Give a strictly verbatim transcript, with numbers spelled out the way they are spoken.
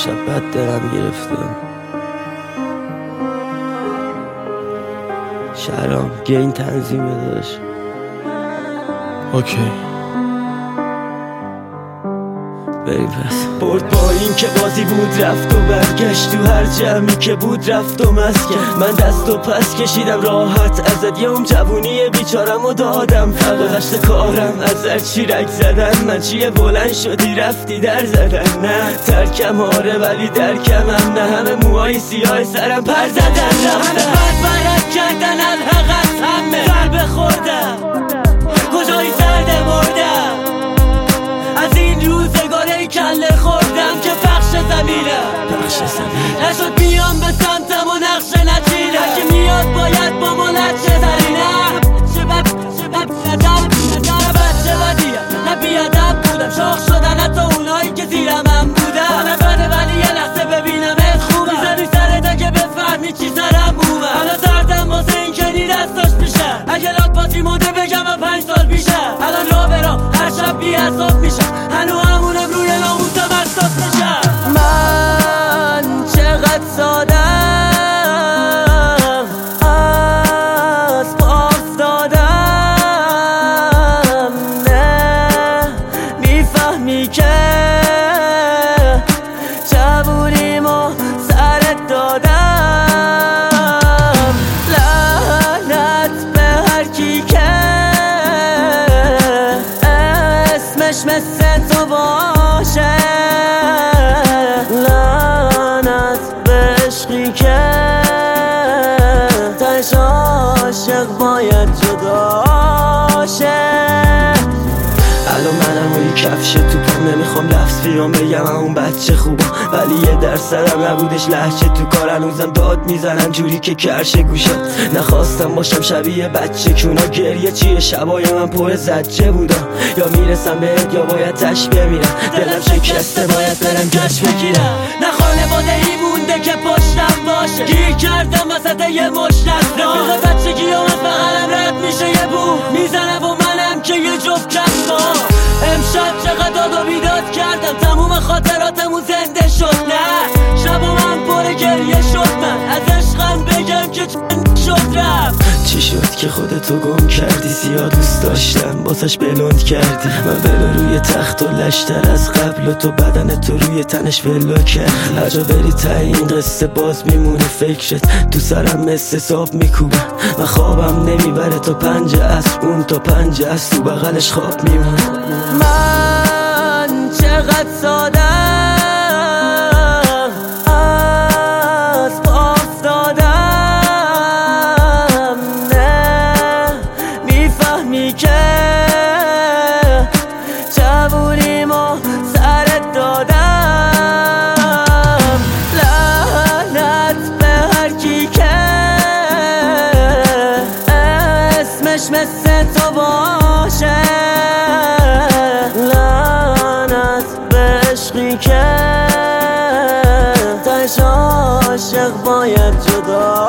شب بد دلم گرفته. شهرام گین تنظیمه داشت. اوکی بریم پس. برد با این که بازی بود رفت و برگشت، تو هر جمعی که بود رفت و مسکن. من دست و پس کشیدم راحت ازت، یه اون جوونی بیچارم و دادم گذشت کارم از هر چی رک زدن. من چیه بلند شدی رفتی در زدن. نه ترکم آره ولی درکمم نه، همه موهای سیاه سرم پر زدن رفتن. همه بد برد کردن الحق از همه ضربه خوردم، کجایی زرده مردم از این روزگاره کله خوردم که پخش زمینم پخش زمینم نشد بیام به سمتم و نقش نچینم. که میاد باید با ملچه زرینم. چه بد چه بد ندم ندم بد چه بدیم نه بیادم بودم. شاخ شدن حتی اونایی که زیرم هم بودم. همه بده ولی یه لحظه ببینم ات خوبم. میزنی سرت که بفهمی چی سرم بومم. همه سردم واسه این که نی دستاش میشم. اگه لات باتی موده بگم و پنج سال پیشم. الان را برام هر شب بی حساب میشم. هنو همونم روی ناموسم احساس میشم. من چقدر سادم از پاس دادم. نه میفهمی که جوونیمو سرت دادم. لعنت به هر کی که اسمش مثل تو باشه. لعنت به عشقی که تش عاشق باید جدا شه. الان منم و یک کفش تو پام، نمیخوام لفظ بیام بگم اون بچه خوبم، ولی یه درصدم نبودش لحچه تو کار. هنوزم داد میزنم جوری که کرشه گوشم. نخواستم باشم شبیه بچه کونا، گریه چیه شبای من پر زجه بودم. یا میرسم بهت یا باید تش بمیرم. دلم شکسته باید برم گشت بگیرم. نه خانواده ای مونده که پشتم باشه، گیر کردم وسط یه مشت نسران. روز بچگی هم از بغلم رد میشه یه بو میزنم و منم که یه جفت کسبا. امشب چقدر داد و بیداد کردم، تموم خاطراتمون زنده شد. نه شبا من پر گریه شد. من از عشقم بگم که چند شد رفت. چی شد که خودتو گم کردی؟ زیاد دوست داشتم باسش بلند کردی. من بلا روی تخت و لشتر از قبل و تو بدن تو روی تنش ولا کردی. هر جا بری ته این قصه باز میمونه فکرت، تو سرم مثل صاف میکوبن. من خوابم نمیبره تا پنجه از اون تا پنجه از تو بغلش خواب میمونه. من چقدر سادم از پاس دادم. نه میفهمی که جوونیمو سرت دادم. لعنت به هر کی که اسمش مثل تو باشه. لعنت به عشقی که تش عاشق باید جدا